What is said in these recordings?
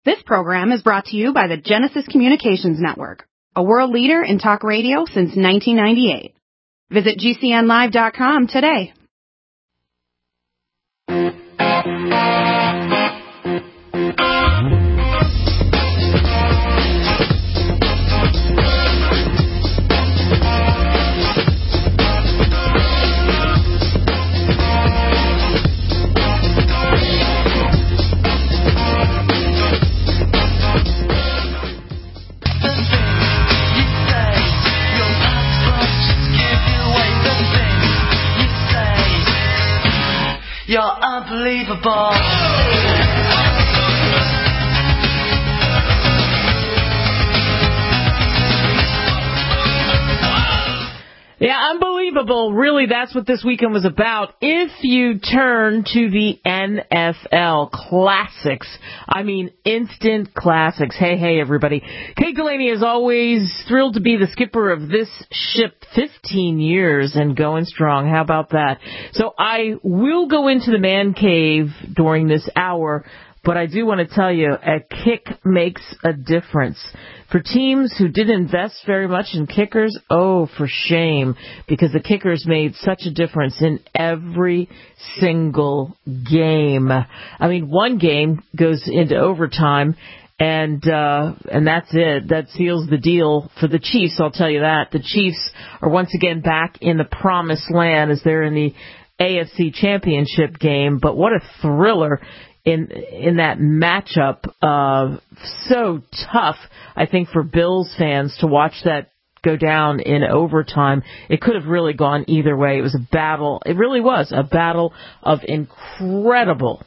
This program is brought to you by the Genesis Communications Network, a world leader in talk radio since 1998. Visit GCNlive.com today. You're unbelievable. Yeah, unbelievable. Really, that's what this weekend was about. If you turn to the NFL classics, I mean instant classics. Hey, everybody. Kate Delaney is always thrilled to be the skipper of this ship, 15 years and going strong. How about that? So I will go into the man cave during this hour, but I do want to tell you, a kick makes a difference. For teams who didn't invest very much in kickers, oh, for shame, because the kickers made such a difference in every single game. I mean, one game goes into overtime, and that's it. That seals the deal for the Chiefs, I'll tell you that. The Chiefs are once again back in the promised land as they're in the AFC Championship game, but what a thriller in that matchup. So tough, I think, for Bills fans to watch that go down in overtime. It could have really gone either way. It was a battle. It really was a battle of incredible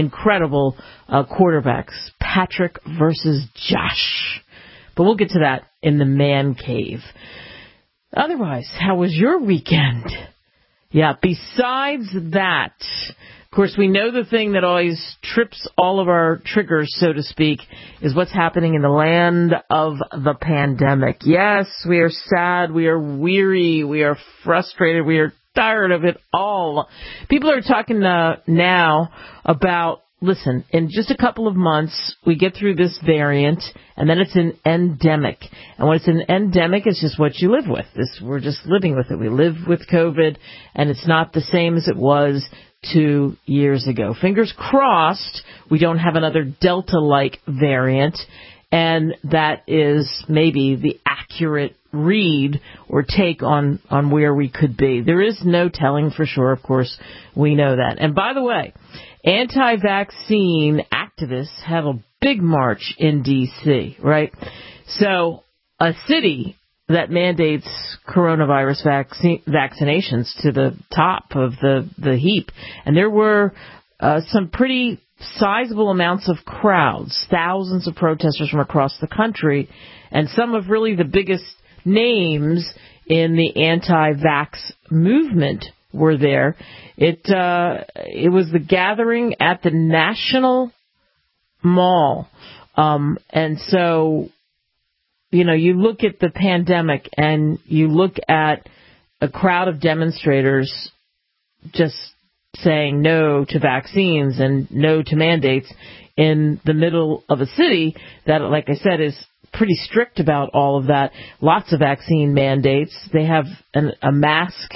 quarterbacks. Patrick versus Josh. But we'll get to that in the man cave. Otherwise, how was your weekend? Yeah, besides that, of course, we know the thing that always trips all of our triggers, so to speak, is what's happening in the land of the pandemic. Yes, we are sad, we are weary, we are frustrated, we are tired of it all. People are talking now about, listen, in just a couple of months, we get through this variant, and then it's an endemic. And when it's an endemic, it's just what you live with. We're just living with it. We live with COVID, and it's not the same as it was 2 years ago. Fingers crossed we don't have another Delta-like variant, and that is maybe the accurate read or take on where we could be. There is no telling for sure, of course, we know that. And by the way, anti-vaccine activists have a big march in D.C., right? So a city that mandates coronavirus vaccinations to the top of the heap. And there were some pretty sizable amounts of crowds, thousands of protesters from across the country, and some of really the biggest names in the anti-vax movement were there. It was the gathering at the National Mall. And so, you know, you look at the pandemic and you look at a crowd of demonstrators just saying no to vaccines and no to mandates in the middle of a city that, like I said, is pretty strict about all of that. Lots of vaccine mandates. They have a mask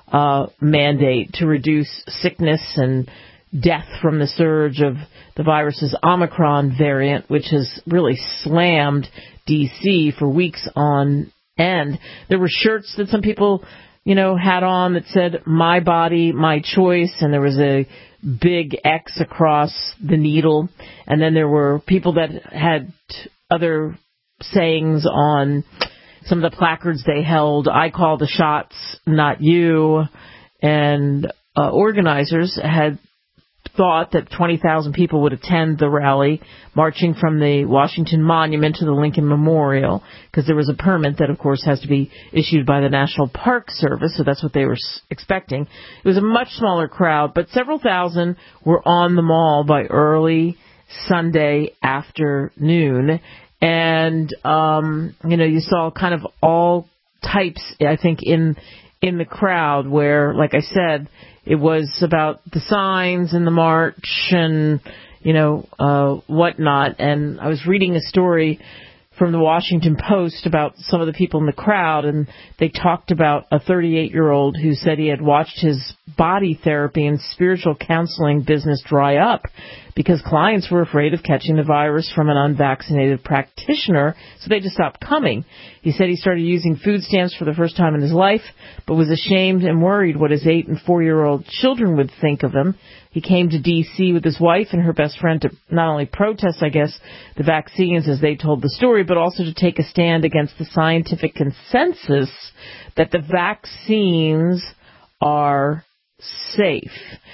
mandate to reduce sickness and death from the surge of the virus's Omicron variant, which has really slammed D.C. for weeks on end. There were shirts that some people, had on that said, "My body, my choice," and there was a big X across the needle. And then there were people that had other sayings on some of the placards they held. "I call the shots, not you." And organizers had thought that 20,000 people would attend the rally, marching from the Washington Monument to the Lincoln Memorial, because there was a permit that, of course, has to be issued by the National Park Service, so that's what they were expecting. It was a much smaller crowd, but several thousand were on the mall by early Sunday afternoon. And, you saw kind of all types, I think, in the crowd where, like I said, it was about the signs and the march and, whatnot. And I was reading a story from the Washington Post about some of the people in the crowd, and they talked about a 38-year-old who said he had watched his body therapy and spiritual counseling business dry up because clients were afraid of catching the virus from an unvaccinated practitioner, so they just stopped coming. He said he started using food stamps for the first time in his life, but was ashamed and worried what his 8 and 4-year-old children would think of him. He came to D.C. with his wife and her best friend to not only protest, I guess, the vaccines as they told the story, but also to take a stand against the scientific consensus that the vaccines are safe.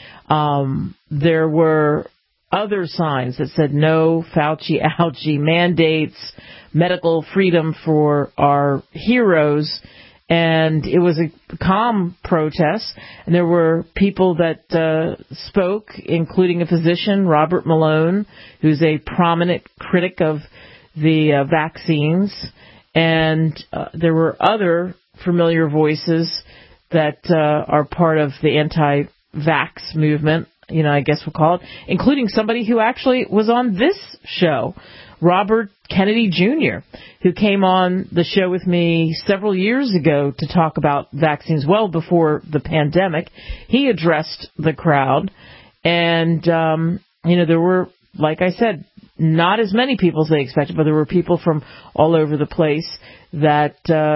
There were other signs that said no Fauci algae mandates, medical freedom for our heroes. And it was a calm protest, and there were people that spoke, including a physician, Robert Malone, who's a prominent critic of the vaccines, and there were other familiar voices that are part of the anti-vax movement, I guess we'll call it, including somebody who actually was on this show, Robert Kennedy Jr., who came on the show with me several years ago to talk about vaccines well before the pandemic. He addressed the crowd, and, there were, like I said, not as many people as they expected, but there were people from all over the place that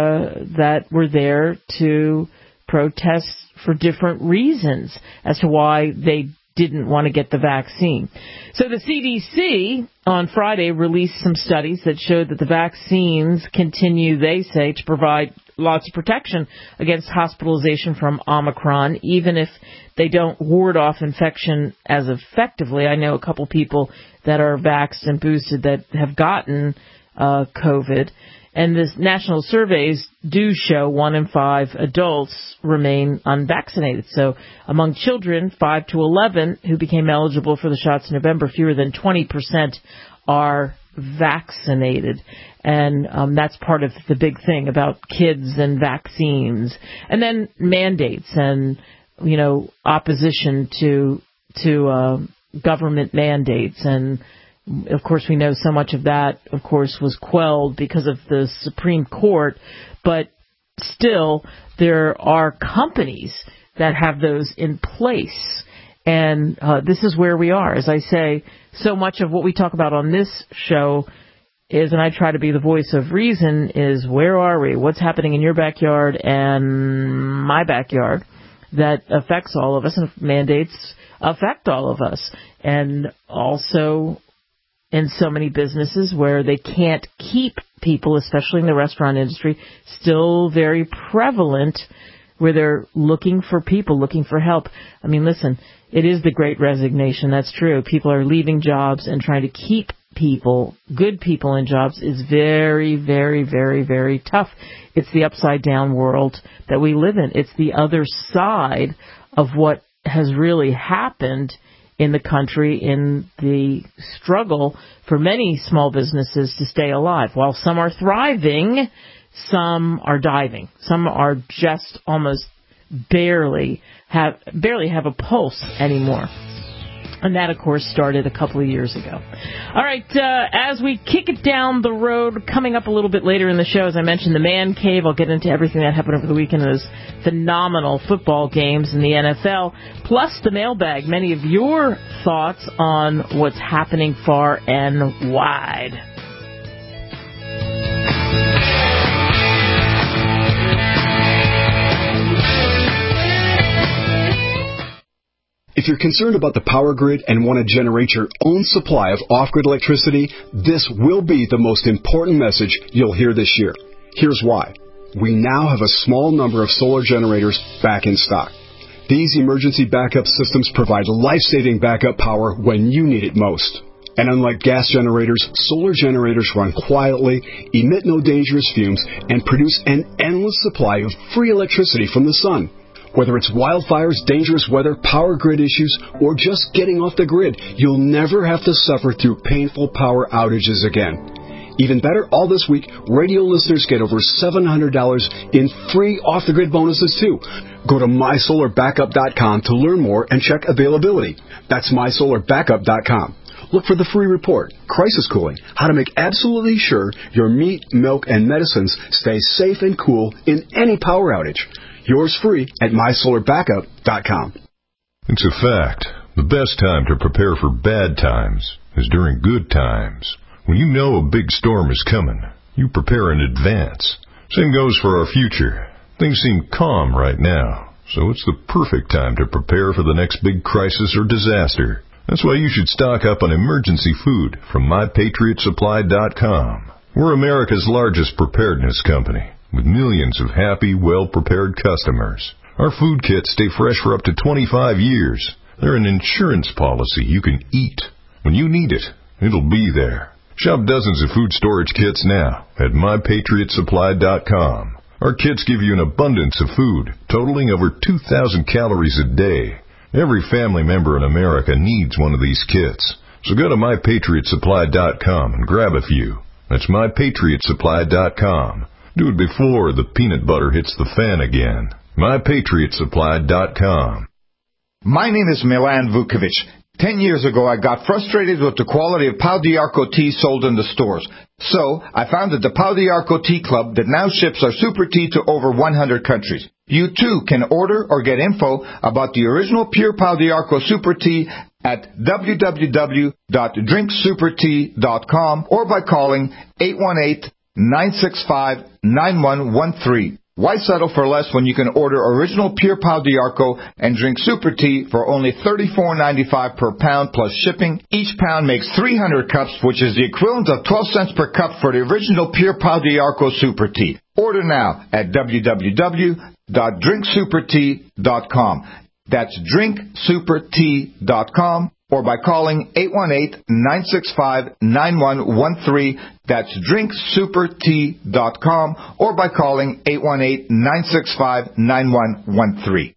were there to protest for different reasons as to why they didn't want to get the vaccine. So the CDC on Friday released some studies that showed that the vaccines continue, they say, to provide lots of protection against hospitalization from Omicron, even if they don't ward off infection as effectively. I know a couple people that are vaxxed and boosted that have gotten COVID. And the national surveys do show 1 in 5 adults remain unvaccinated. So among children 5 to 11 who became eligible for the shots in November, fewer than 20% are vaccinated. And that's part of the big thing about kids and vaccines. And then mandates and, opposition to government mandates. And of course, we know so much of that, of course, was quelled because of the Supreme Court, but still there are companies that have those in place. And this is where we are. As I say, so much of what we talk about on this show is, and I try to be the voice of reason, is where are we? What's happening in your backyard and my backyard that affects all of us, and mandates affect all of us. And also in so many businesses where they can't keep people, especially in the restaurant industry, still very prevalent, where they're looking for people, looking for help. I mean, listen, it is the great resignation. That's true. People are leaving jobs, and trying to keep people, good people in jobs, is very, very, very, very tough. It's the upside down world that we live in. It's the other side of what has really happened in the country, in the struggle for many small businesses to stay alive. While some are thriving, some are diving. Some are just almost barely have a pulse anymore. And that, of course, started a couple of years ago. All right, as we kick it down the road, coming up a little bit later in the show, as I mentioned, the Man Cave. I'll get into everything that happened over the weekend, those phenomenal football games in the NFL, plus the mailbag. Many of your thoughts on what's happening far and wide. If you're concerned about the power grid and want to generate your own supply of off-grid electricity, this will be the most important message you'll hear this year. Here's why. We now have a small number of solar generators back in stock. These emergency backup systems provide life-saving backup power when you need it most. And unlike gas generators, solar generators run quietly, emit no dangerous fumes, and produce an endless supply of free electricity from the sun. Whether it's wildfires, dangerous weather, power grid issues, or just getting off the grid, you'll never have to suffer through painful power outages again. Even better, all this week, radio listeners get over $700 in free off-the-grid bonuses, too. Go to mysolarbackup.com to learn more and check availability. That's mysolarbackup.com. Look for the free report, Crisis Cooling, how to make absolutely sure your meat, milk, and medicines stay safe and cool in any power outage. Yours free at mysolarbackup.com. It's a fact. The best time to prepare for bad times is during good times. When you know a big storm is coming, you prepare in advance. Same goes for our future. Things seem calm right now, so it's the perfect time to prepare for the next big crisis or disaster. That's why you should stock up on emergency food from MyPatriotSupply.com. We're America's largest preparedness company, with millions of happy, well-prepared customers. Our food kits stay fresh for up to 25 years. They're an insurance policy you can eat. When you need it, it'll be there. Shop dozens of food storage kits now at MyPatriotSupply.com. Our kits give you an abundance of food, totaling over 2,000 calories a day. Every family member in America needs one of these kits. So go to MyPatriotSupply.com and grab a few. That's MyPatriotSupply.com. Do it before the peanut butter hits the fan again. MyPatriotSupply.com. My name is Milan Vukovic. 10 years ago, I got frustrated with the quality of Pau d'Arco tea sold in the stores. So, I founded the Pau d'Arco Tea Club that now ships our super tea to over 100 countries. You too can order or get info about the original pure Pau d'Arco super tea at www.drinksupertea.com or by calling 818-965-9113. Why settle for less when you can order original pure Pau d'Arco and drink super tea for only $34.95 per pound plus shipping? Each pound makes 300 cups, which is the equivalent of 12 cents per cup for the original pure Pau d'Arco super tea. Order now at www.drinksupertea.com. That's drinksupertea.com. Or by calling 818-965-9113. That's drinksupertea.com. Or by calling 818-965-9113.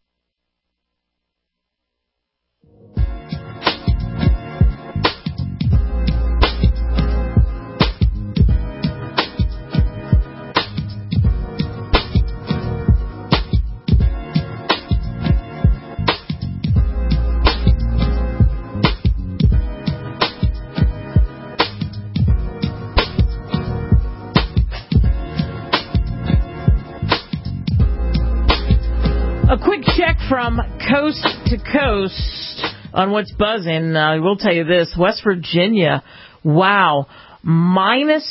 A quick check from coast to coast on what's buzzing. I will tell you this. West Virginia, wow, minus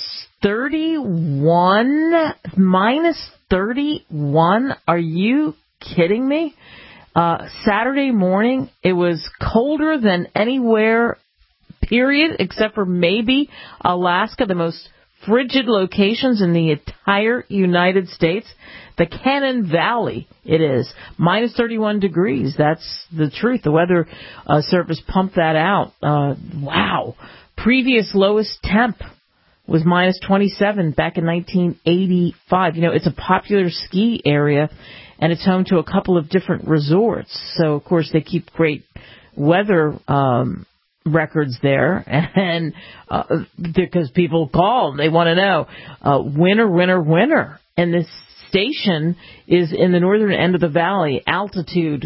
31? Minus 31? Are you kidding me? Saturday morning, it was colder than anywhere, period, except for maybe Alaska, the most frigid locations in the entire United States. The Cannon Valley, it is. Minus 31 degrees. That's the truth. The Weather Service pumped that out. Wow. Previous lowest temp was minus 27 back in 1985. You know, it's a popular ski area, and it's home to a couple of different resorts. So, of course, they keep great weather records there, and because people call, they want to know winter. And this station is in the northern end of the valley, altitude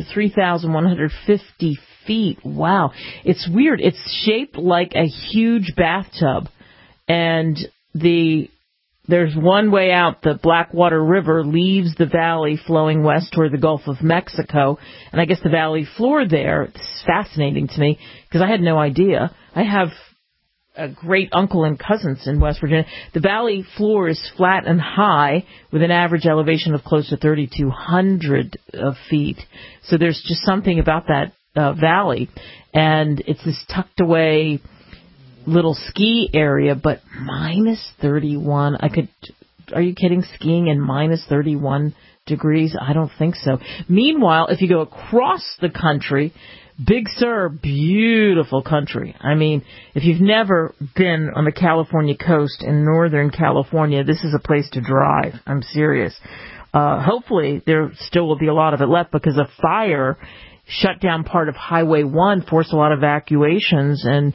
3,150 feet. Wow. It's weird. It's shaped like a huge bathtub, and there's one way out. The Blackwater River leaves the valley flowing west toward the Gulf of Mexico, and I guess the valley floor there, it's fascinating to me because I had no idea. I have a great uncle and cousins in West Virginia. The valley floor is flat and high with an average elevation of close to 3,200 feet. So there's just something about that valley, and it's this tucked away little ski area, but minus 31. Are you kidding? Skiing in minus 31 degrees? I don't think so. Meanwhile, if you go across the country, Big Sur, beautiful country. I mean, if you've never been on the California coast in Northern California, this is a place to drive. I'm serious. Hopefully there still will be a lot of it left because a fire shut down part of Highway 1, forced a lot of evacuations, and,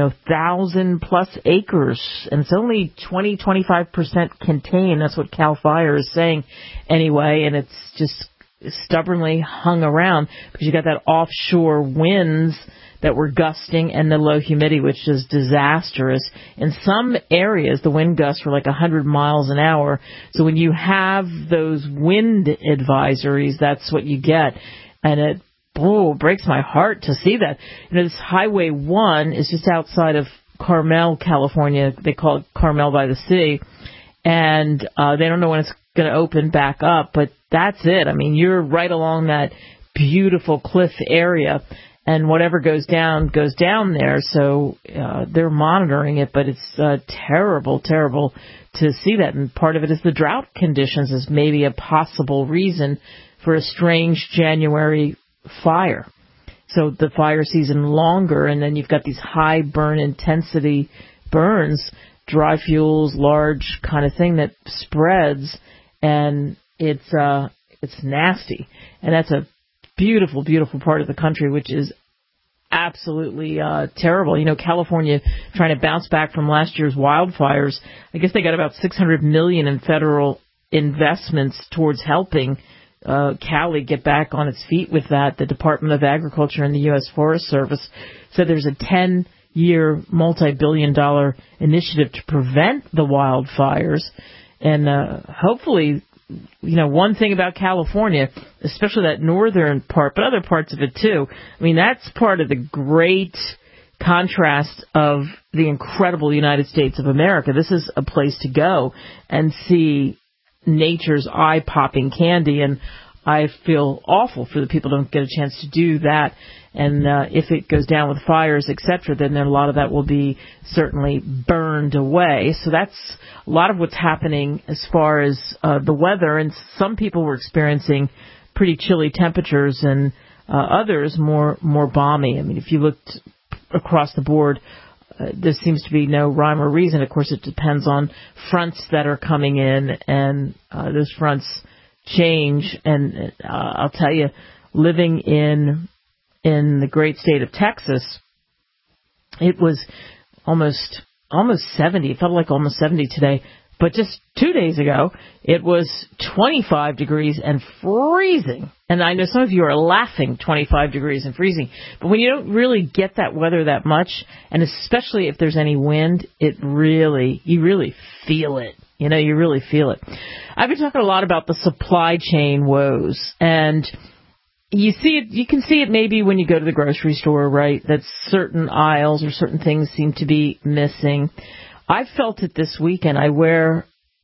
1,000+ acres. And it's only 20-25% contained. That's what CAL FIRE is saying anyway, and it's just stubbornly hung around because you got that offshore winds that were gusting and the low humidity, which is disastrous. In some areas, the wind gusts were like 100 miles an hour. So when you have those wind advisories, that's what you get. And it breaks my heart to see that. This Highway 1 is just outside of Carmel, California. They call it Carmel by the Sea. And they don't know when it's going to open back up, but that's it. I mean, you're right along that beautiful cliff area, and whatever goes down there. So they're monitoring it, but it's terrible to see that. And part of it is the drought conditions is maybe a possible reason for a strange January fire. So the fire season longer, and then you've got these high burn intensity burns, dry fuels, large kind of thing that spreads, and it's nasty. And that's a beautiful, beautiful part of the country, which is absolutely terrible. California trying to bounce back from last year's wildfires. I guess they got about $600 million in federal investments towards helping Cali get back on its feet with that. The Department of Agriculture and the U.S. Forest Service said there's a 10-year, multi-billion-dollar initiative to prevent the wildfires. And hopefully, one thing about California, especially that northern part, but other parts of it too, I mean, that's part of the great contrast of the incredible United States of America. This is a place to go and see nature's eye-popping candy, and I feel awful for the people who don't get a chance to do that. And if it goes down with fires, etc., then a lot of that will be certainly burned away. So that's a lot of what's happening as far as the weather. And some people were experiencing pretty chilly temperatures, and others more balmy. I mean, if you looked across the board, there seems to be no rhyme or reason. Of course, it depends on fronts that are coming in, and those fronts change. And I'll tell you, living in the great state of Texas, it was almost 70. It felt like almost 70 today. But just 2 days ago, it was 25 degrees and freezing. And I know some of you are laughing, 25 degrees and freezing. But when you don't really get that weather that much, and especially if there's any wind, you really feel it. You really feel it. I've been talking a lot about the supply chain woes. And you see it, you can see it maybe when you go to the grocery store, right? That certain aisles or certain things seem to be missing. I felt it this weekend. I wear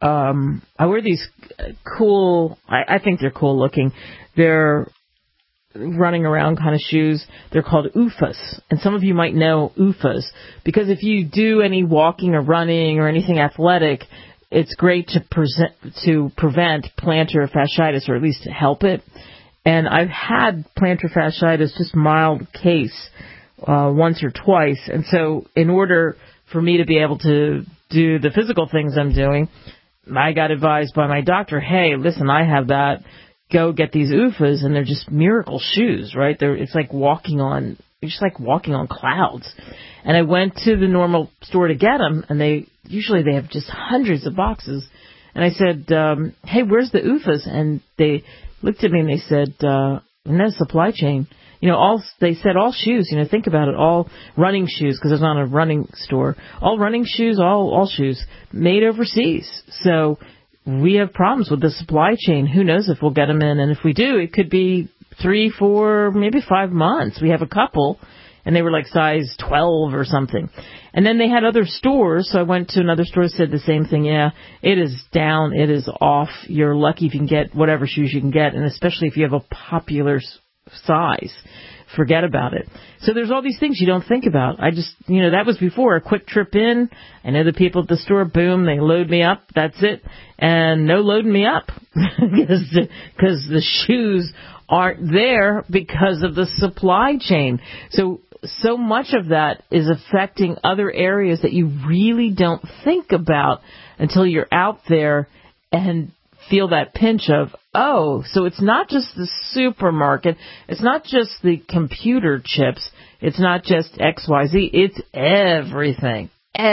these cool, I think they're cool looking. They're running around kind of shoes. They're called OOFOS. And some of you might know OOFOS because if you do any walking or running or anything athletic, it's great to prevent plantar fasciitis, or at least to help it. And I've had plantar fasciitis, just mild case, once or twice. And so in order for me to be able to do the physical things I'm doing, I got advised by my doctor, hey, listen, I have that. Go get these OOFOS, and they're just miracle shoes, right? It's like walking on clouds. And I went to the normal store to get them, and they have just hundreds of boxes. And I said, hey, where's the OOFOS? And they looked at me and they said, in that supply chain. They said all shoes, think about it, all running shoes, because it's not a running store. All running shoes, all shoes made overseas. So we have problems with the supply chain. Who knows if we'll get them in? And if we do, it could be 3, 4, maybe 5 months. We have a couple, and they were like size 12 or something. And then they had other stores, so I went to another store, said the same thing. Yeah, it is down, it is off. You're lucky if you can get whatever shoes you can get, and especially if you have a popular size. Forget about it. So there's all these things you don't think about. I just, that was before a quick trip in. I know the people at the store, boom, they load me up. That's it. And no loading me up because the shoes aren't there because of the supply chain. So much of that is affecting other areas that you really don't think about until you're out there and feel that pinch of, oh, so it's not just the supermarket, it's not just the computer chips, it's not just XYZ, it's everything,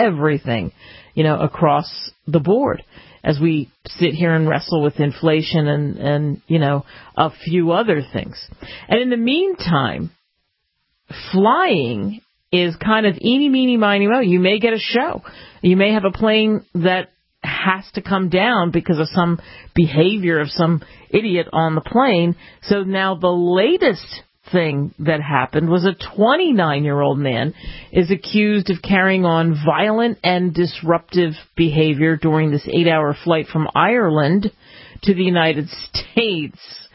across the board as we sit here and wrestle with inflation and a few other things. And in the meantime, flying is kind of eeny, meeny, miny, mo. You may get a show. You may have a plane that has to come down because of some behavior of some idiot on the plane. So now the latest thing that happened was a 29-year-old man is accused of carrying on violent and disruptive behavior during this 8-hour flight from Ireland to the United States.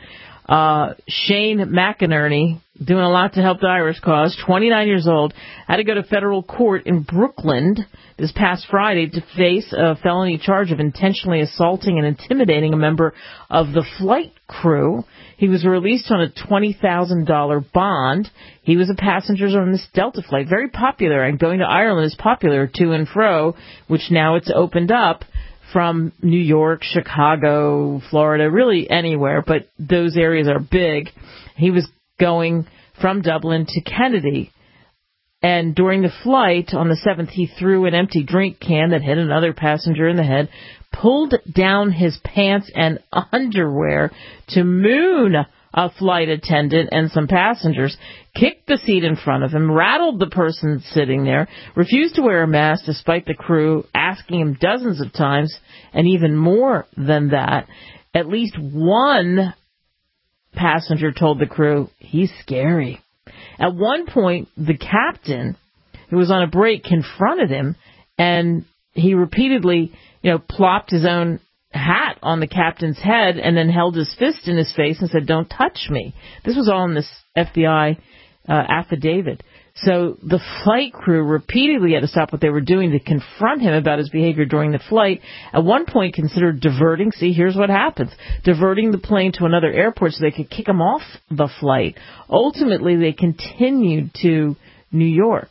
Shane McInerney, doing a lot to help the Irish cause, 29 years old, had to go to federal court in Brooklyn this past Friday to face a felony charge of intentionally assaulting and intimidating a member of the flight crew. He was released on a $20,000 bond. He was a passenger on this Delta flight, very popular, and going to Ireland is popular to and fro, which now it's opened up from New York, Chicago, Florida, really anywhere, but those areas are big. He was going from Dublin to Kennedy, and during the flight on the 7th, he threw an empty drink can that hit another passenger in the head, pulled down his pants and underwear to moon a flight attendant and some passengers, kicked the seat in front of him, rattled the person sitting there, refused to wear a mask despite the crew asking him dozens of times, and even more than that. At least one passenger told the crew, he's scary. At one point, the captain, who was on a break, confronted him, and he repeatedly, plopped his own hat on the captain's head and then held his fist in his face and said, "Don't touch me." This was all in this FBI affidavit. So the flight crew repeatedly had to stop what they were doing to confront him about his behavior during the flight. At one point considered diverting, see, here's what happens, diverting the plane to another airport so they could kick him off the flight. Ultimately, they continued to New York.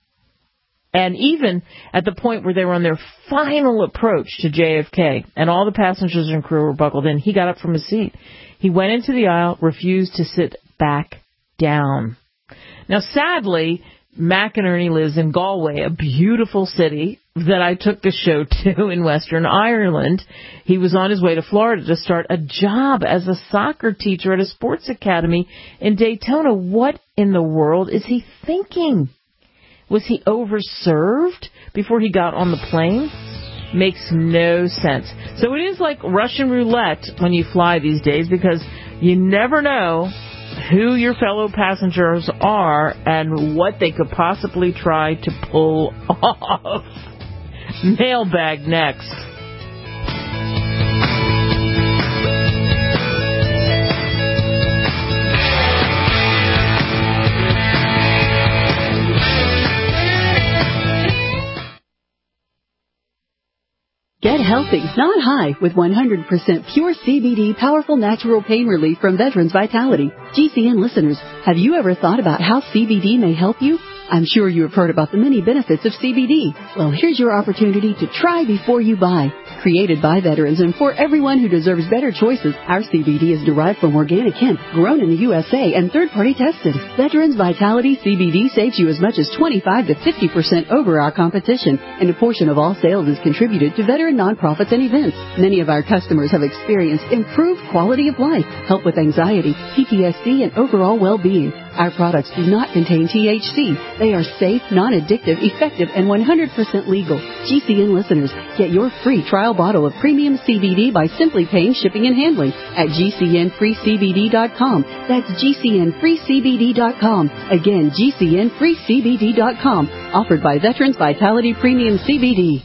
And even at the point where they were on their final approach to JFK and all the passengers and crew were buckled in, he got up from his seat. He went into the aisle, refused to sit back down. Now, sadly, McInerney lives in Galway, a beautiful city that I took the show to in Western Ireland. He was on his way to Florida to start a job as a soccer teacher at a sports academy in Daytona. What in the world is he thinking? Was he overserved before he got on the plane? Makes no sense. So it is like Russian roulette when you fly these days, because you never know who your fellow passengers are and what they could possibly try to pull off. Mailbag next. Get healthy, not high, with 100% pure CBD powerful natural pain relief from Veterans Vitality. GCN listeners, have you ever thought about how CBD may help you? I'm sure you have heard about the many benefits of CBD. Well, here's your opportunity to try before you buy. Created by veterans and for everyone who deserves better choices, our CBD is derived from organic hemp, grown in the USA, and third-party tested. Veterans Vitality CBD saves you as much as 25 to 50% over our competition, and a portion of all sales is contributed to veteran nonprofits and events. Many of our customers have experienced improved quality of life, help with anxiety, PTSD, and overall well-being. Our products do not contain THC. They are safe, non-addictive, effective, and 100% legal. GCN listeners, get your free trial bottle of premium CBD by simply paying shipping and handling at GCNFreeCBD.com. That's GCNFreeCBD.com. Again, GCNFreeCBD.com. Offered by Veterans Vitality Premium CBD.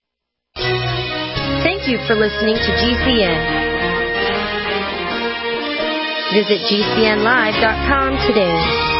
Thank you for listening to GCN. Visit GCNlive.com today.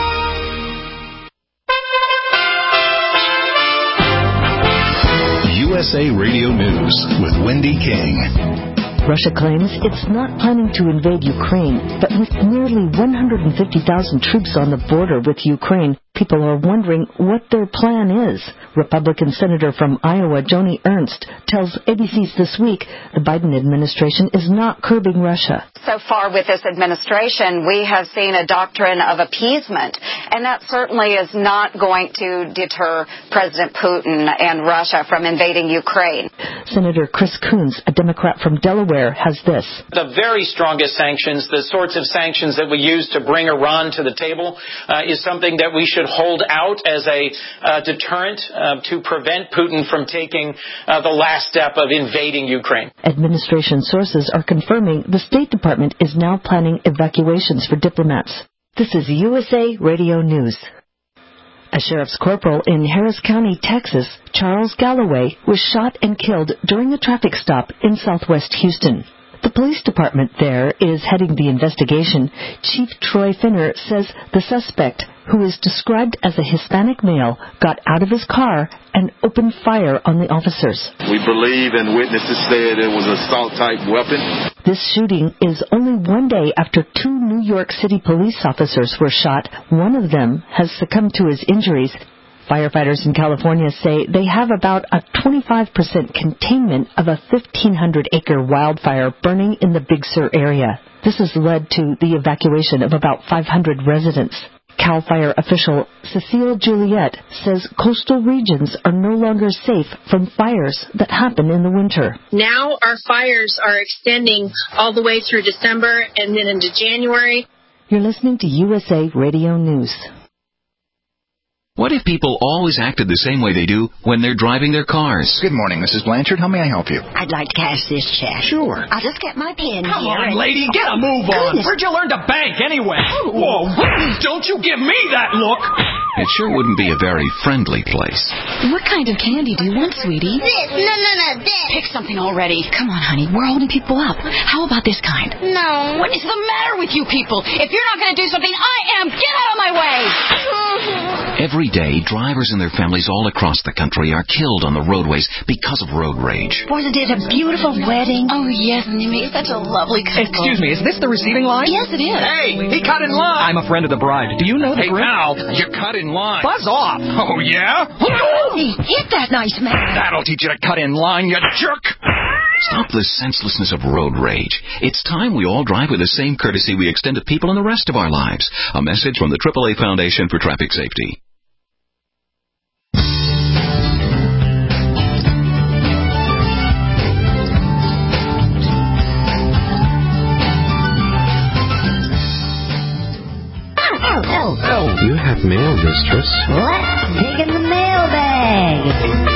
USA Radio News with Wendy King. Russia claims it's not planning to invade Ukraine, but with nearly 150,000 troops on the border with Ukraine, people are wondering what their plan is. Republican Senator from Iowa, Joni Ernst, tells ABC's This Week the Biden administration is not curbing Russia. So far with this administration, we have seen a doctrine of appeasement, and that certainly is not going to deter President Putin and Russia from invading Ukraine. Senator Chris Coons, a Democrat from Delaware, has this. The very strongest sanctions, the sorts of sanctions that we use to bring Iran to the table, is something that we should should hold out as a deterrent to prevent Putin from taking the last step of invading Ukraine. Administration sources are confirming the State Department is now planning evacuations for diplomats. This is USA Radio News. A sheriff's corporal in Harris County, Texas, Charles Galloway, was shot and killed during a traffic stop in southwest Houston. The police department there is heading the investigation. Chief Troy Finner says the suspect, who is described as a Hispanic male, got out of his car and opened fire on the officers. We believe and witnesses said it was an assault-type weapon. This shooting is only one day after 2 New York City police officers were shot. One of them has succumbed to his injuries. Firefighters in California say they have about a 25% containment of a 1,500-acre wildfire burning in the Big Sur area. This has led to the evacuation of about 500 residents. CAL FIRE official Cecile Juliet says coastal regions are no longer safe from fires that happen in the winter. Now our fires are extending all the way through December and then into January. You're listening to USA Radio News. What if people always acted the same way they do when they're driving their cars? Good morning, Mrs. Blanchard. How may I help you? I'd like to cash this check. Sure. I'll just get my pen Come here. on, lady, get a move on. Where'd you learn to bank anyway? Whoa, don't you give me that look. It sure wouldn't be a very friendly place. What kind of candy do you want, sweetie? This. No, this. Pick something already. Come on, honey. We're holding people up. How about this kind? No. What is the matter with you people? If you're not going to do something, I am. Get out of my way. Every day, drivers and their families all across the country are killed on the roadways because of road rage. Wasn't it a beautiful wedding? Oh, yes, and you made such a lovely couple. Excuse me, is this the receiving line? Yes, it is. Hey, he cut in line. I'm a friend of the bride. Do you know the Hey, pal, you cut in line. Buzz off. Oh, yeah? Hey, hit that nice man. That'll teach you to cut in line, you jerk. Stop the senselessness of road rage. It's time we all drive with the same courtesy we extend to people in the rest of our lives. A message from the AAA Foundation for Traffic Safety. Oh, you have mail, mistress. Let's dig in the mailbag.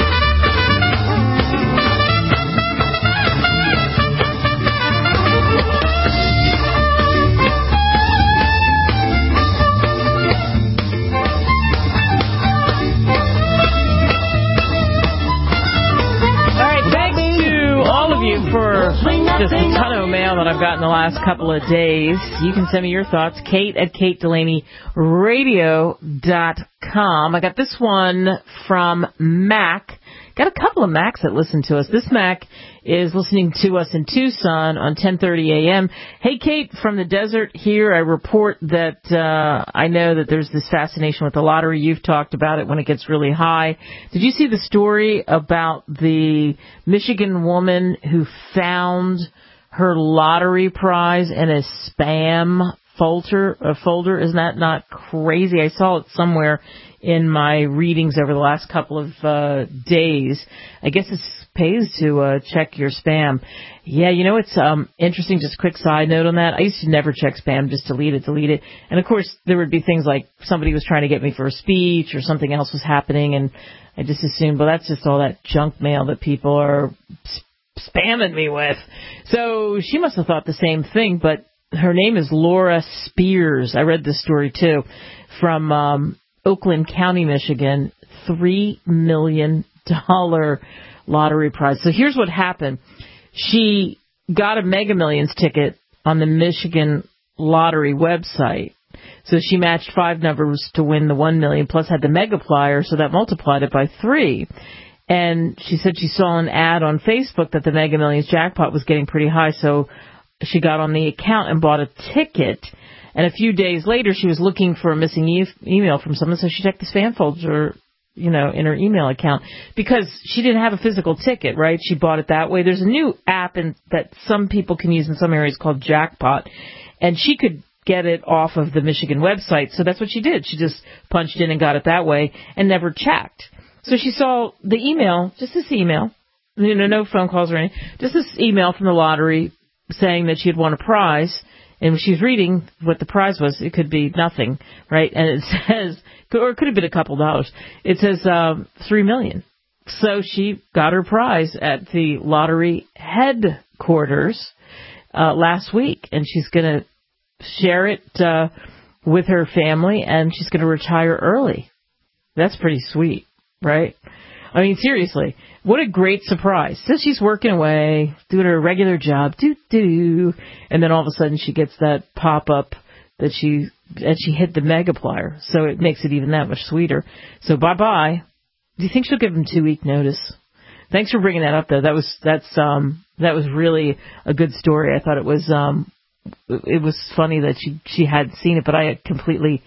For just a ton of mail that I've gotten the last couple of days. You can send me your thoughts, Kate@KateDelaneyRadio.com. I got this one from Mac. Got a couple of Macs that listen to us. This Mac is listening to us in Tucson on 10:30 a.m. Hey, Kate, from the desert here, I report that I know that there's this fascination with the lottery. You've talked about it when it gets really high. Did you see the story about the Michigan woman who found her lottery prize in a spam folder? Isn't that not crazy? I saw it somewhere in my readings over the last couple of days. I guess it pays to check your spam. Yeah, you know, it's interesting, just a quick side note on that. I used to never check spam, just delete it. And, of course, there would be things like somebody was trying to get me for a speech or something else was happening, and I just assumed, well, that's just all that junk mail that people are spamming me with. So she must have thought the same thing, but her name is Laura Spears. I read this story, too, from Oakland County, Michigan, $3 million lottery prize. So here's what happened. She got a Mega Millions ticket on the Michigan lottery website. So she matched 5 numbers to win the 1 million, plus had the Megaplier, so that multiplied it by 3. And she said she saw an ad on Facebook that the Mega Millions jackpot was getting pretty high, so she got on the account and bought a ticket. And a few days later, she was looking for a missing email from someone, so she checked the spam folder, in her email account, because she didn't have a physical ticket, right? She bought it that way. There's a new app that some people can use in some areas called Jackpot, and she could get it off of the Michigan website, so that's what she did. She just punched in and got it that way and never checked. So she saw the email, just this email, no phone calls or anything, just this email from the lottery saying that she had won a prize, And she's reading what the prize was. It could be nothing, right? And it says, or it could have been a couple dollars. It says $3 million. So she got her prize at the lottery headquarters last week, and she's going to share it with her family, and she's going to retire early. That's pretty sweet, right? I mean, seriously, what a great surprise. So she's working away, doing her regular job, and then all of a sudden she gets that pop-up that she hit the Megaplier. So it makes it even that much sweeter. So bye-bye. Do you think she'll give him 2-week notice? Thanks for bringing that up, though. That was really a good story. I thought it was funny that she had seen it, but I completely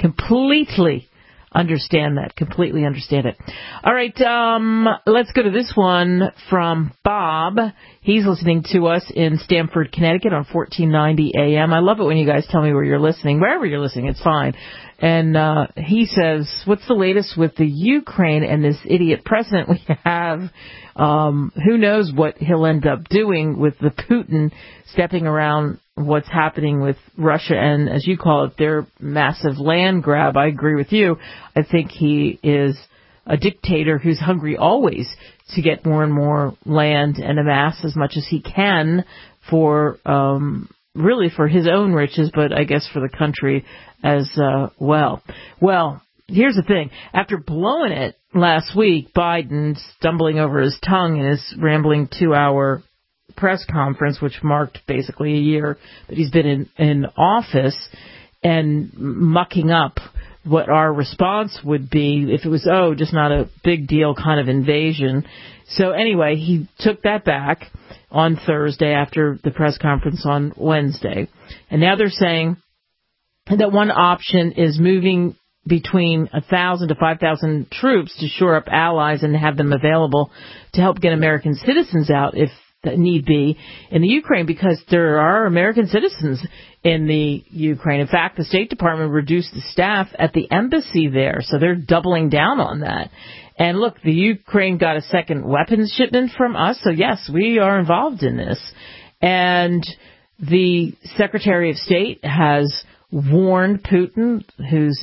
understand that. Completely understand it. All right, let's go to this one from Bob. He's listening to us in Stamford, Connecticut on 1490 AM. I love it when you guys tell me where you're listening. Wherever you're listening, it's fine. And he says, what's the latest with the Ukraine and this idiot president we have? Who knows what he'll end up doing with the Putin stepping around what's happening with Russia and, as you call it, their massive land grab. I agree with you. I think he is a dictator who's hungry always to get more and more land and amass as much as he can for really for his own riches, but I guess for the country as well. Well, here's the thing. After blowing it last week, Biden stumbling over his tongue in his rambling 2-hour press conference, which marked basically a year that he's been in office, and mucking up what our response would be if it was, just not a big deal kind of invasion. So anyway, he took that back on Thursday after the press conference on Wednesday. And now they're saying that one option is moving between 1,000 to 5,000 troops to shore up allies and have them available to help get American citizens out if need be in the Ukraine, because there are American citizens in the Ukraine. In fact, the State Department reduced the staff at the embassy there, so they're doubling down on that. And look, the Ukraine got a second weapons shipment from us, so yes, we are involved in this. And the Secretary of State has warned Putin, who's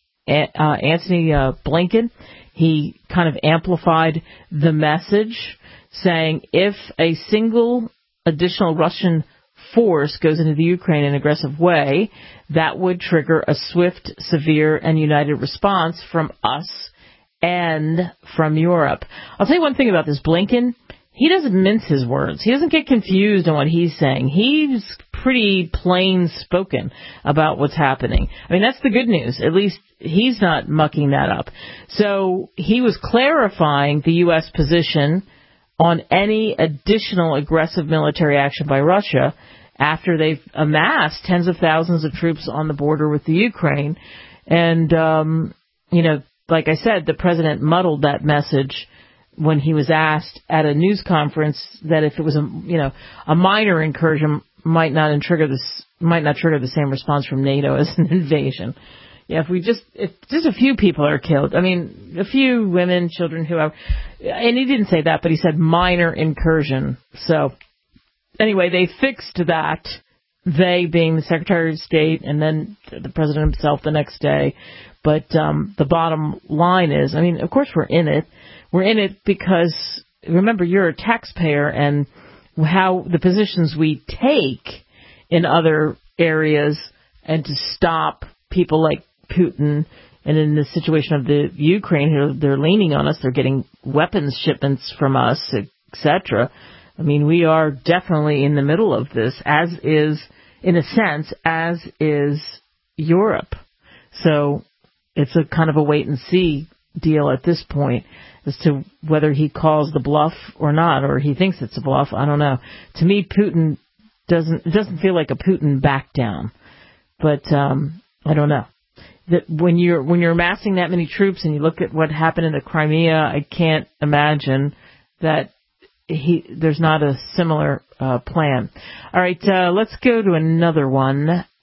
Antony Blinken. He kind of amplified the message, saying if a single additional Russian force goes into the Ukraine in an aggressive way, that would trigger a swift, severe, and united response from us and from Europe. I'll tell you one thing about this Blinken. He doesn't mince his words. He doesn't get confused on what he's saying. He's pretty plain spoken about what's happening. I mean, that's the good news. At least he's not mucking that up. So he was clarifying the U.S. position on any additional aggressive military action by Russia after they've amassed tens of thousands of troops on the border with the Ukraine. And, like I said, the president muddled that message when he was asked at a news conference that if it was a minor incursion might not trigger the same response from NATO as an invasion. Yeah, if just a few people are killed, I mean, a few women, children, whoever, and he didn't say that, but he said minor incursion. So anyway, they fixed that, they being the Secretary of State and then the President himself the next day. But the bottom line is, I mean, of course we're in it. We're in it because, remember, you're a taxpayer, and how the positions we take in other areas and to stop people like Putin, and in the situation of the Ukraine, they're leaning on us. They're getting weapons shipments from us, etc. I mean, we are definitely in the middle of this, as is, in a sense, as is Europe. So it's a kind of a wait-and-see deal at this point as to whether he calls the bluff or not, or he thinks it's a bluff. I don't know. To me, Putin it doesn't feel like a Putin back down. But I don't know. That when you're amassing that many troops and you look at what happened in the Crimea, I can't imagine that there's not a similar plan. All right, let's go to another one in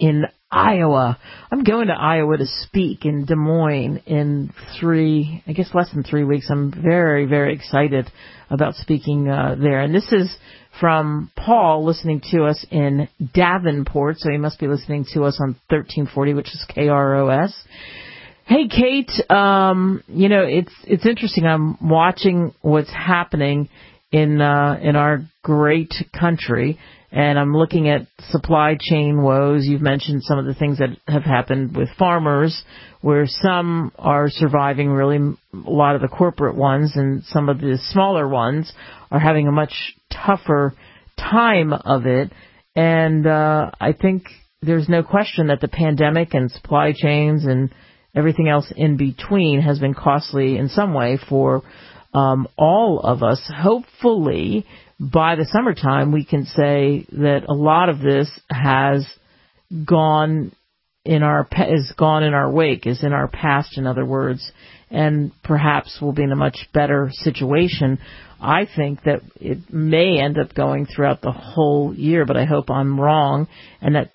Iowa. I'm going to Iowa to speak in Des Moines in less than 3 weeks. I'm very, very excited about speaking there. And this is from Paul listening to us in Davenport, so he must be listening to us on 1340, which is KROS. Hey, Kate, it's interesting. I'm watching what's happening in our great country, and I'm looking at supply chain woes. You've mentioned some of the things that have happened with farmers, where some are surviving really, a lot of the corporate ones, and some of the smaller ones are having a much tougher time of it. And I think there's no question that the pandemic and supply chains and everything else in between has been costly in some way for all of us. Hopefully, by the summertime, we can say that a lot of this has gone in our wake, is in our past, in other words, and perhaps we'll be in a much better situation. I think that it may end up going throughout the whole year, but I hope I'm wrong, and that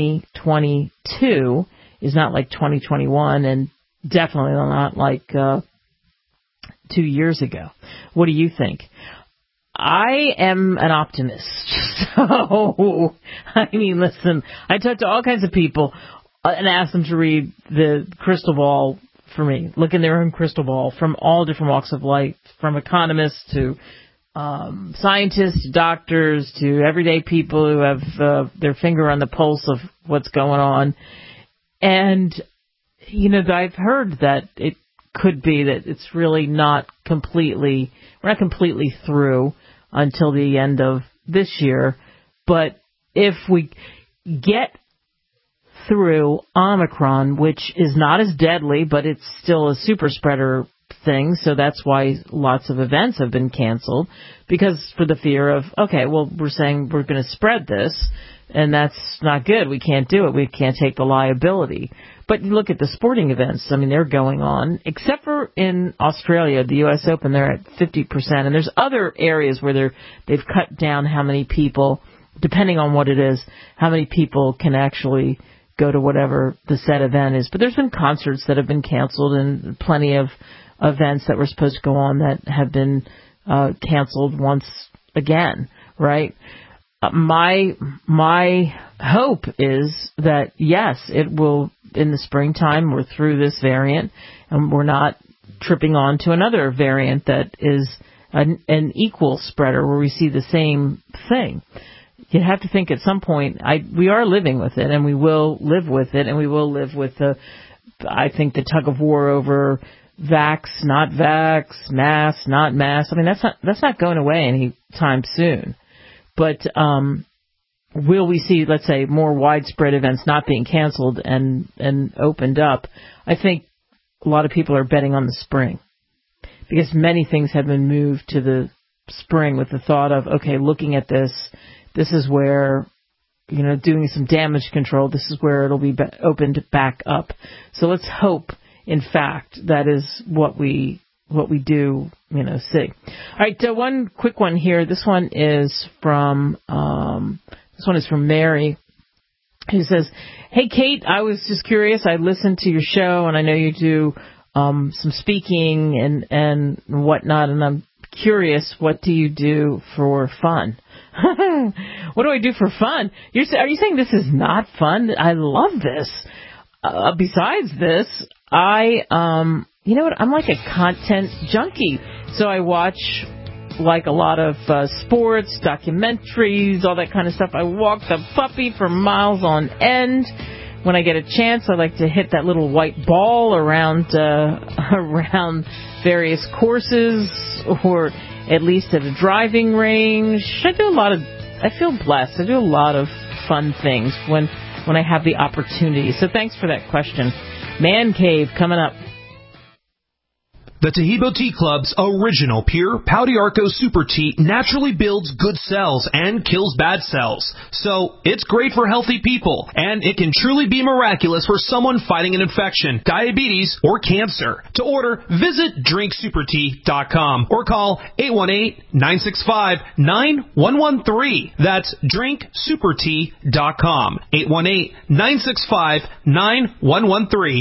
2022 is not like 2021, and definitely not like 2 years ago. What do you think? I am an optimist. So, listen, I talk to all kinds of people and ask them to read the crystal ball for me, look in their own crystal ball from all different walks of life, from economists to scientists, to doctors, to everyday people who have their finger on the pulse of what's going on. And, I've heard that it could be that it's really we're not completely through until the end of this year. But if we get through Omicron, which is not as deadly, but it's still a super spreader thing, so that's why lots of events have been canceled, because for the fear of, we're saying we're going to spread this, and that's not good. We can't do it. We can't take the liability. But look at the sporting events. They're going on, except for in Australia, the U.S. Open, they're at 50%. And there's other areas where they've cut down how many people, depending on what it is, how many people can actually go to whatever the set event is. But there's been concerts that have been canceled and plenty of events that were supposed to go on that have been canceled once again, right? My hope is that, yes, it will, in the springtime, we're through this variant and we're not tripping on to another variant that is an equal spreader where we see the same thing. You have to think at some point, we are living with it, and we will live with it, and we will live with the tug of war over vax, not vax, mask, not mask. That's not going away anytime soon. But will we see, let's say, more widespread events not being canceled and opened up? I think a lot of people are betting on the spring, because many things have been moved to the spring with the thought of, looking at this is where, doing some damage control, this is where it'll be opened back up. So let's hope, in fact, that is what we do, see. All right, one quick one here. This one is from Mary, who says, "Hey, Kate, I was just curious. I listened to your show, and I know you do some speaking and whatnot, and I'm curious, what do you do for fun?" What do I do for fun? Are you saying this is not fun? I love this. Besides this, I'm like a content junkie. So I watch a lot of sports, documentaries, all that kind of stuff. I walk the puppy for miles on end. When I get a chance, I like to hit that little white ball around various courses, or at least at a driving range. I feel blessed. I do a lot of fun things when I have the opportunity. So thanks for that question. Man Cave coming up. The Tahibo Tea Club's original pure Pau d'Arco Super Tea naturally builds good cells and kills bad cells. So it's great for healthy people, and it can truly be miraculous for someone fighting an infection, diabetes, or cancer. To order, visit drinksupertea.com or call 818-965-9113. That's drinksupertea.com. 818-965-9113.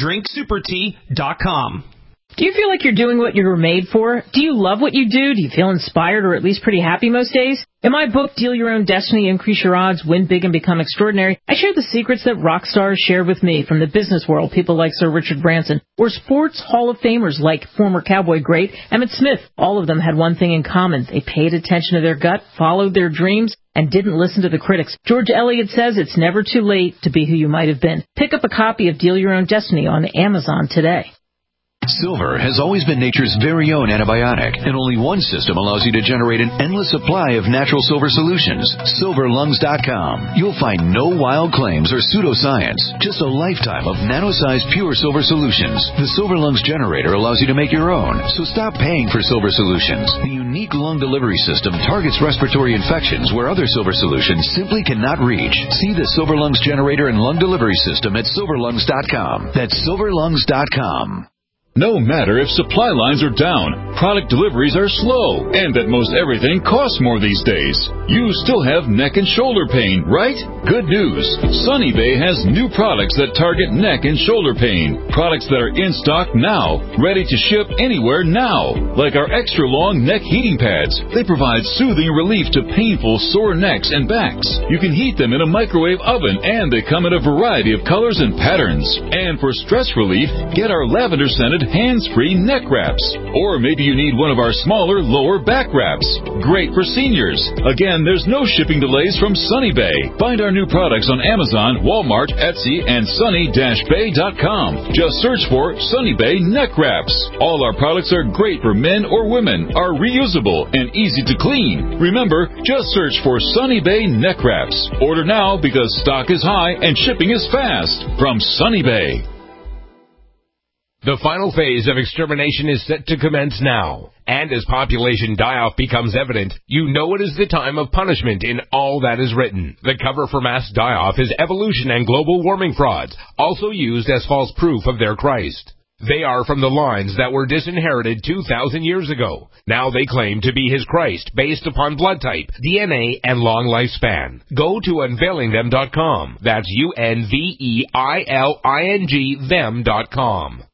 drinksupertea.com. Do you feel like you're doing what you were made for? Do you love what you do? Do you feel inspired or at least pretty happy most days? In my book, Deal Your Own Destiny, Increase Your Odds, Win Big and Become Extraordinary, I share the secrets that rock stars shared with me from the business world, people like Sir Richard Branson, or sports Hall of Famers like former Cowboy great Emmitt Smith. All of them had one thing in common. They paid attention to their gut, followed their dreams, and didn't listen to the critics. George Eliot says it's never too late to be who you might have been. Pick up a copy of Deal Your Own Destiny on Amazon today. Silver has always been nature's very own antibiotic, and only one system allows you to generate an endless supply of natural silver solutions. SilverLungs.com. You'll find no wild claims or pseudoscience, just a lifetime of nano-sized pure silver solutions. The Silver Lungs generator allows you to make your own, so stop paying for silver solutions. The unique lung delivery system targets respiratory infections where other silver solutions simply cannot reach. See the Silver Lungs generator and lung delivery system at SilverLungs.com. That's SilverLungs.com. No matter if supply lines are down, product deliveries are slow, and that most everything costs more these days, you still have neck and shoulder pain, right? Good news. Sunny Bay has new products that target neck and shoulder pain. Products that are in stock now, ready to ship anywhere now. Like our extra long neck heating pads. They provide soothing relief to painful sore necks and backs. You can heat them in a microwave oven, and they come in a variety of colors and patterns. And for stress relief, get our lavender scented hands-free neck wraps. Or maybe you need one of our smaller lower back wraps. Great for seniors. Again, there's no shipping delays from Sunny Bay. Find our new products on Amazon, Walmart, Etsy, and sunny-bay.com. Just search for Sunny Bay neck wraps. All our products are great for men or women, are reusable, and easy to clean. Remember, just search for Sunny Bay neck wraps. Order now because stock is high and shipping is fast. From Sunny Bay. The final phase of extermination is set to commence now. And as population die-off becomes evident, you know it is the time of punishment in all that is written. The cover for mass die-off is evolution and global warming frauds, also used as false proof of their Christ. They are from the lines that were disinherited 2,000 years ago. Now they claim to be his Christ based upon blood type, DNA, and long lifespan. Go to unveilingthem.com. That's UNVEILING them.com.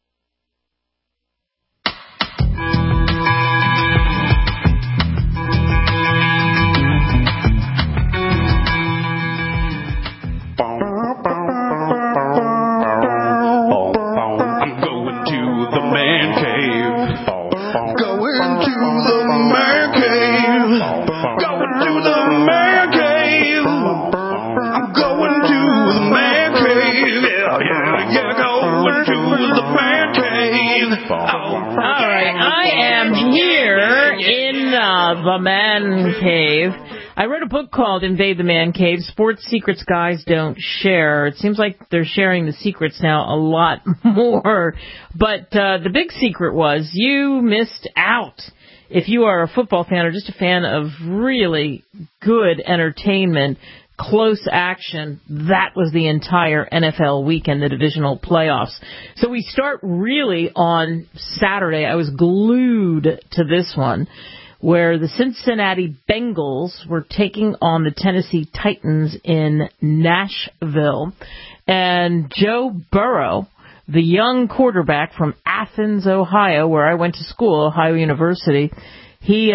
The Man Cave. I wrote a book called Invade the Man Cave, Sports Secrets Guys Don't Share. It seems like they're sharing the secrets now a lot more. But the big secret was you missed out. If you are a football fan or just a fan of really good entertainment, close action, that was the entire NFL weekend, the divisional playoffs. So we start really on Saturday. I was glued to this one, where the Cincinnati Bengals were taking on the Tennessee Titans in Nashville. And Joe Burrow, the young quarterback from Athens, Ohio, where I went to school, Ohio University, his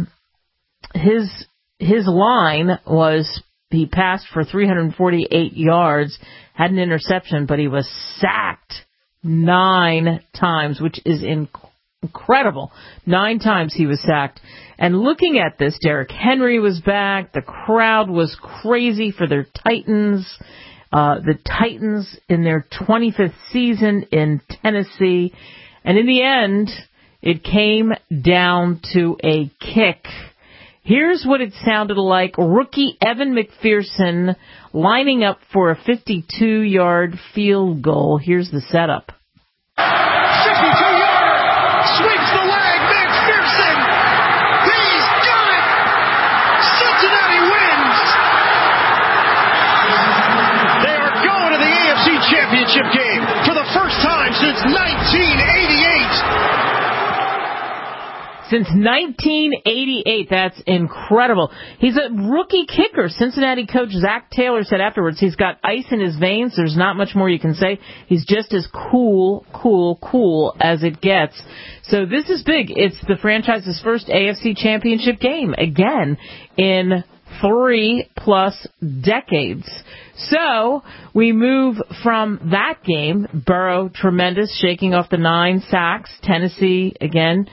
line was he passed for 348 yards, had an interception, but he was sacked 9 times, which is incredible. 9 times he was sacked. And looking at this, Derrick Henry was back. The crowd was crazy for their Titans. The Titans in their 25th season in Tennessee. And in the end, it came down to a kick. Here's what it sounded like. Rookie Evan McPherson lining up for a 52-yard field goal. Here's the setup. 62-yarder! Since 1988. That's incredible. He's a rookie kicker. Cincinnati coach Zach Taylor said afterwards he's got ice in his veins. There's not much more you can say. He's just as cool as it gets. So this is big. It's the franchise's first AFC championship game, again, in 3+ decades. So we move from that game. Burrow, tremendous, shaking off the 9 sacks. Tennessee, again,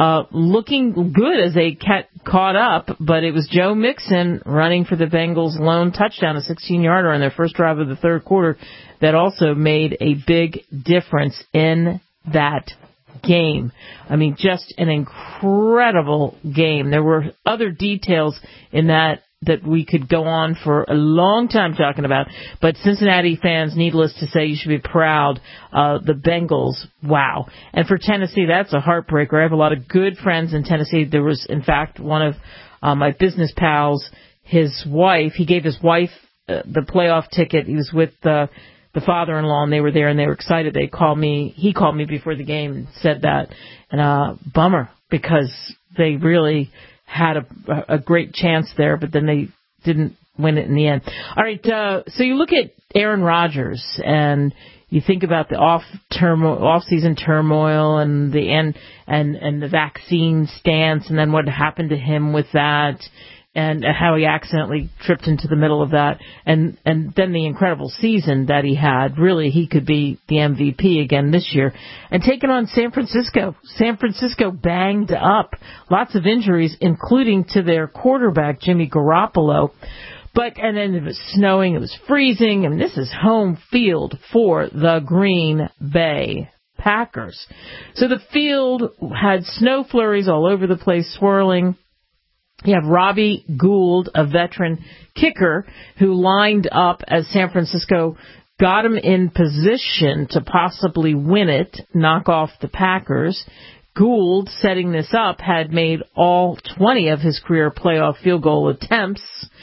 looking good as they caught up, but it was Joe Mixon running for the Bengals' lone touchdown, a 16-yarder on their first drive of the third quarter that also made a big difference in that game. I mean, just an incredible game. There were other details in that we could go on for a long time talking about, but Cincinnati fans, needless to say, you should be proud. The Bengals, wow. And for Tennessee, that's a heartbreaker. I have a lot of good friends in Tennessee. There was, in fact, one of my business pals, his wife, he gave his wife the playoff ticket. He was with the father-in-law, and they were there, and they were excited. He called me before the game and said that. And bummer, because they really had a great chance there, but then they didn't win it in the end. All right, so you look at Aaron Rodgers, and you think about the off-season turmoil and the and the vaccine stance, and then what happened to him with that, and how he accidentally tripped into the middle of that, and then the incredible season that he had. Really, he could be the MVP again this year. And taking on San Francisco. San Francisco banged up. Lots of injuries, including to their quarterback, Jimmy Garoppolo. And then it was snowing, it was freezing, and this is home field for the Green Bay Packers. So the field had snow flurries all over the place, swirling. You have Robbie Gould, a veteran kicker, who lined up as San Francisco got him in position to possibly win it, knock off the Packers. Gould, setting this up, had made all 20 of his career playoff field goal attempts.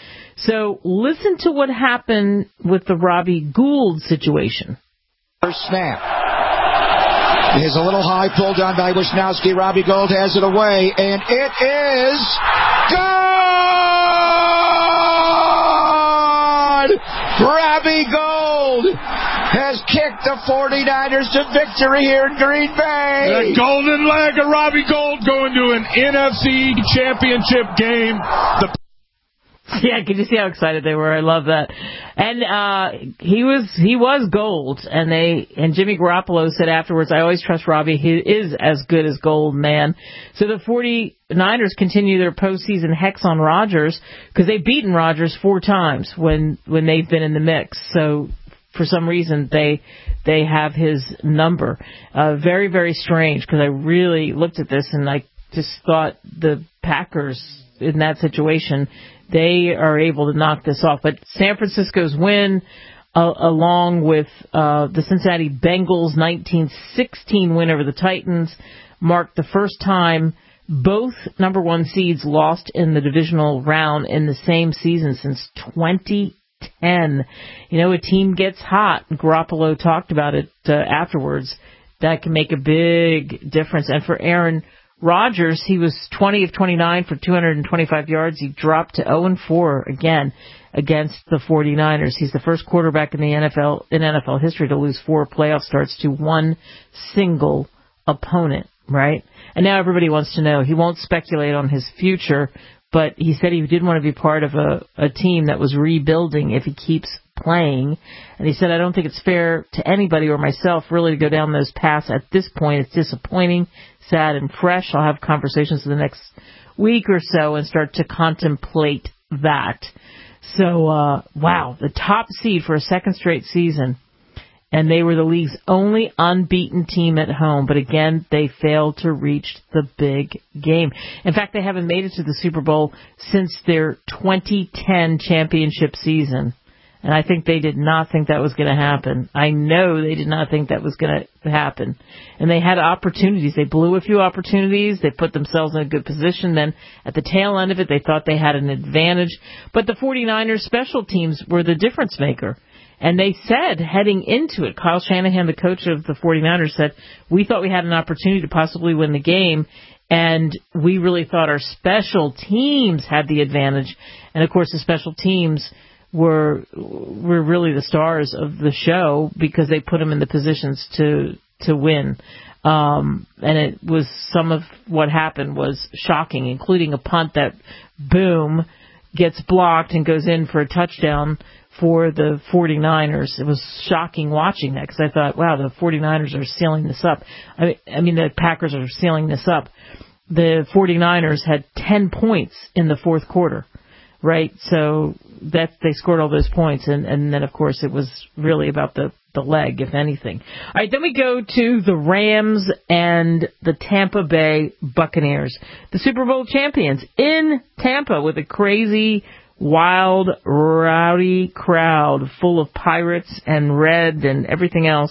So listen to what happened with the Robbie Gould situation. First snap. Is a little high, pulled down by Wisnowski. Robbie Gould has it away, and it is good! Robbie Gould has kicked the 49ers to victory here in Green Bay. The golden leg of Robbie Gould going to an NFC championship game. Yeah, can you see how excited they were? I love that. And he was gold, and Jimmy Garoppolo said afterwards, I always trust Robbie. He is as good as gold, man. So the 49ers continue their postseason hex on Rodgers because they've beaten Rodgers 4 times when they've been in the mix. So for some reason they have his number. Very, very strange, because I really looked at this and I just thought the Packers in that situation, they are able to knock this off. But San Francisco's win, along with the Cincinnati Bengals' 1916 win over the Titans, marked the first time both number 1 seeds lost in the divisional round in the same season since 2010. You know, a team gets hot. Garoppolo talked about it afterwards. That can make a big difference. And for Aaron Rodgers, he was 20 of 29 for 225 yards. He dropped to 0-4 again against the 49ers. He's the first quarterback in the NFL history to lose 4 playoff starts to one single opponent, right? And now everybody wants to know. He won't speculate on his future, but he said he didn't want to be part of a team that was rebuilding if he keeps playing. And he said, I don't think it's fair to anybody or myself really to go down those paths at this point. It's disappointing, sad, and fresh. I'll have conversations in the next week or so and start to contemplate that. So, wow, the top seed for a second straight season. And they were the league's only unbeaten team at home. But again, they failed to reach the big game. In fact, they haven't made it to the Super Bowl since their 2010 championship season. And I think they did not think that was going to happen. I know they did not think that was going to happen. And they had opportunities. They blew a few opportunities. They put themselves in a good position. Then at the tail end of it, they thought they had an advantage. But the 49ers special teams were the difference maker. And they said, heading into it, Kyle Shanahan, the coach of the 49ers, said, we thought we had an opportunity to possibly win the game. And we really thought our special teams had the advantage. And, of course, the special teams were really the stars of the show because they put them in the positions to win. And it was some of what happened was shocking, including a punt that, boom, gets blocked and goes in for a touchdown for the 49ers. It was shocking watching that because I thought, wow, the 49ers are sealing this up. I mean, the Packers are sealing this up. The 49ers had 10 points in the fourth quarter, right? So that they scored all those points, and then, of course, it was really about the leg, if anything. All right, then we go to the Rams and the Tampa Bay Buccaneers, the Super Bowl champions in Tampa with a crazy, wild, rowdy crowd full of pirates and red and everything else,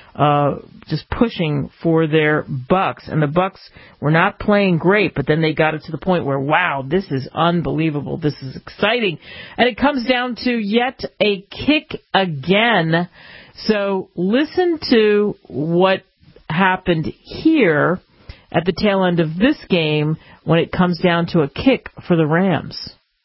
just pushing for their Bucks. And the Bucks were not playing great, but then they got it to the point where, wow, this is unbelievable. This is exciting. And it comes down to yet a kick again. So listen to what happened here at the tail end of this game when it comes down to a kick for the Rams.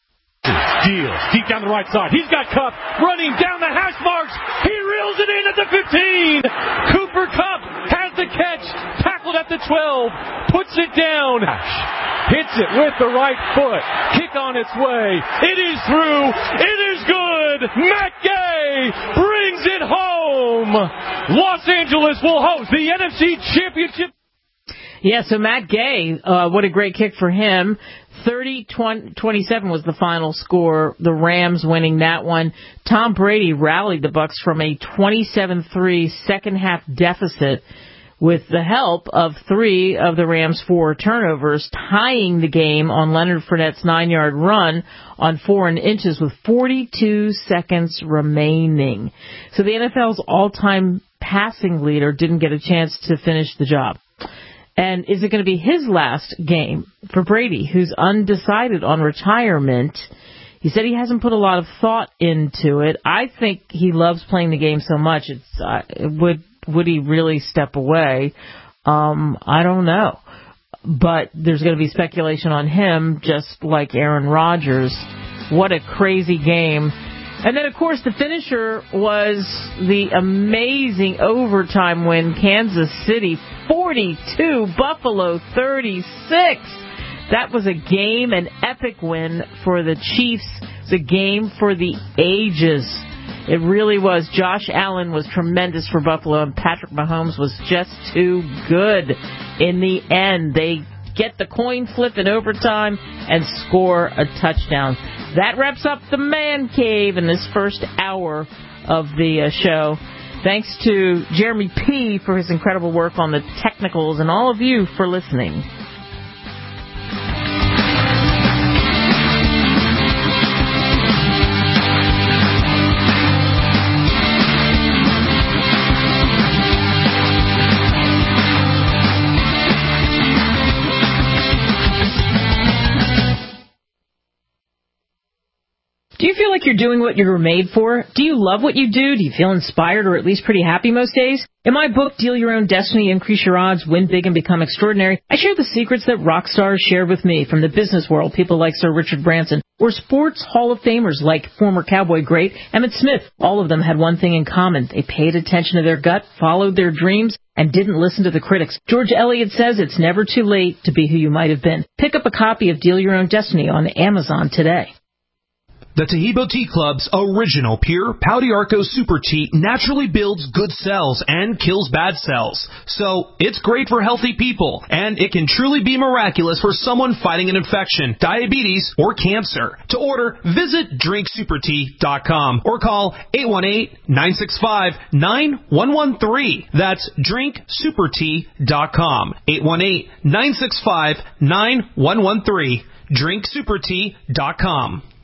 Deals deep down the right side. He's got Kupp running down the hash marks. He reels it in at the 15. Cooper Kupp has the catch. Tackled at the 12. Puts it down. Hits it with the right foot. Kick on its way. It is through. It is good. Matt Gay brings it home. Los Angeles will host the NFC Championship. Yeah, so Matt Gay, what a great kick for him. 30-27 was the final score, the Rams winning that one. Tom Brady rallied the Bucs from a 27-3 second-half deficit with the help of 3 of the Rams' 4 turnovers, tying the game on Leonard Fournette's 9-yard run on 4 inches with 42 seconds remaining. So the NFL's all-time passing leader didn't get a chance to finish the job. And is it going to be his last game for Brady, who's undecided on retirement? He said he hasn't put a lot of thought into it. I think he loves playing the game so much. Would he really step away? I don't know. But there's going to be speculation on him, just like Aaron Rodgers. What a crazy game. And then, of course, the finisher was the amazing overtime win, Kansas City 42, Buffalo 36. That was a game, an epic win for the Chiefs. It's a game for the ages. It really was. Josh Allen was tremendous for Buffalo, and Patrick Mahomes was just too good. In the end, they get the coin flip in overtime and score a touchdown. That wraps up the Man Cave in this first hour of the show. Thanks to Jeremy P. for his incredible work on the technicals, and all of you for listening. Do you feel like you're doing what you were made for? Do you love what you do? Do you feel inspired or at least pretty happy most days? In my book, Deal Your Own Destiny, Increase Your Odds, Win Big and Become Extraordinary, I share the secrets that rock stars shared with me from the business world, people like Sir Richard Branson, or sports Hall of Famers like former Cowboy great Emmitt Smith. All of them had one thing in common. They paid attention to their gut, followed their dreams, and didn't listen to the critics. George Eliot says it's never too late to be who you might have been. Pick up a copy of Deal Your Own Destiny on Amazon today. The Tahibo Tea Club's original pure Pouty Arco Super Tea naturally builds good cells and kills bad cells. So it's great for healthy people, and it can truly be miraculous for someone fighting an infection, diabetes, or cancer. To order, visit drinksupertea.com or call 818-965-9113. That's drinksupertea.com. 818-965-9113. drinksupertea.com.